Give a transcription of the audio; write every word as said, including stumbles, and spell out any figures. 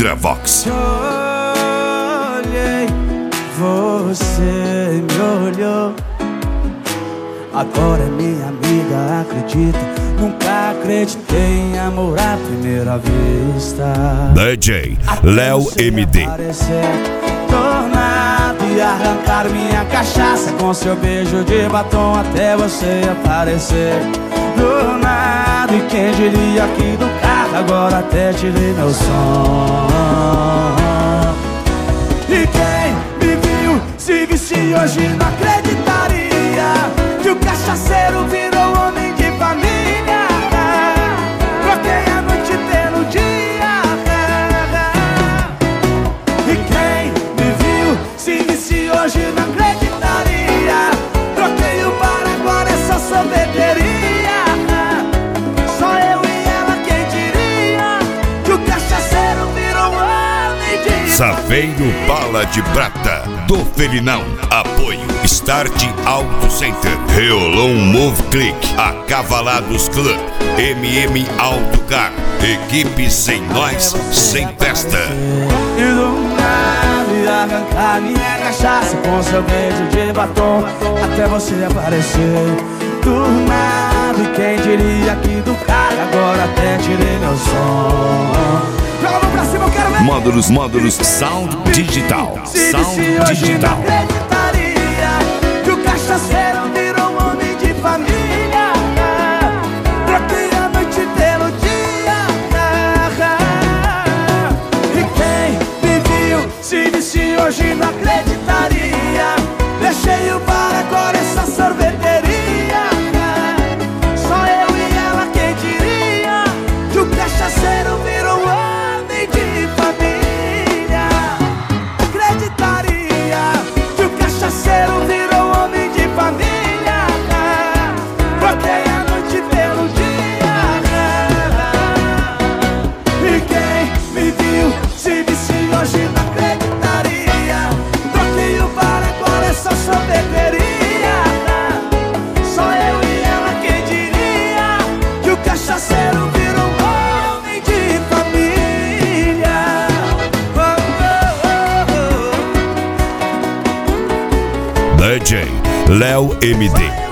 Ultravox. Olhei, você me olhou. Agora é minha amiga, acredita. Nunca acreditei em amor à primeira vista. D J Léo M D. Tornado e arrancar minha cachaça com seu beijo de batom até você aparecer. Do nada, e quem diria que do carro agora até tirei meu som. E quem me viu se visse hoje não acreditaria que o cachaceiro virou homem de família. Troquei a noite pelo dia. E quem me viu se visse hoje não acreditaria. Troquei o bar, agora é só sorveteria. Só eu e ela, quem diria que o cachaceiro virou homem de família. Saveiro Bala de Prata, do Felinão. Apoio Start Auto Center, Reolon Move Click, Acavalados Club, M M Autocar. Equipe sem nós, sem festa. E do nada e arrancar minha cachaça com seu beijo de batom até você aparecer. Do nada, e quem diria que do carro agora até tirei meu som. Joga a mão pra cima, eu quero ver. Módulos, módulos, Sound Digital. Sound Digital. Não acreditaria que o cachaceiro virou um homem de família. Troquei a noite pelo dia. E quem me viu se visse hoje não acreditaria. Deixei o bar, agora essa sorveteria. Só eu e ela, quem diria que o cachaceiro virou um homem de família. Acreditaria que o cachaceiro virou homem de família. Troquei a noite pelo dia. E quem me viu se visse hoje não acreditaria. Troquei o bar, agora é só sorveteria. Só eu e ela, quem diria que o cachaceiro virou homem de família. Oh, oh, oh, oh. D J Léo M D.